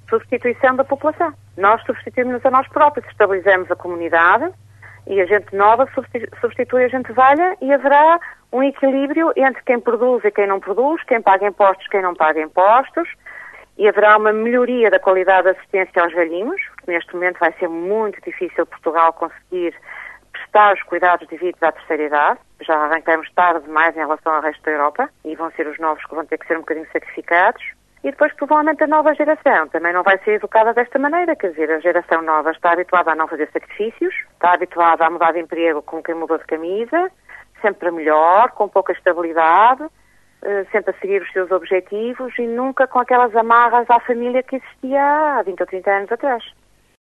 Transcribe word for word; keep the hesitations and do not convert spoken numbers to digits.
substituição da população. Nós substituímos a nós próprios, estabilizamos a comunidade e a gente nova substitui a gente velha e haverá um equilíbrio entre quem produz e quem não produz, quem paga impostos e quem não paga impostos, e haverá uma melhoria da qualidade da assistência aos velhinhos, porque neste momento vai ser muito difícil Portugal conseguir prestar os cuidados devidos à terceira idade. Já arrancamos tarde demais em relação ao resto da Europa e vão ser os novos que vão ter que ser um bocadinho sacrificados. E depois, provavelmente, a nova geração também não vai ser educada desta maneira. Quer dizer, a geração nova está habituada a não fazer sacrifícios, está habituada a mudar de emprego como quem mudou de camisa, sempre para melhor, com pouca estabilidade, sempre a seguir os seus objetivos e nunca com aquelas amarras à família que existia há vinte ou trinta anos atrás.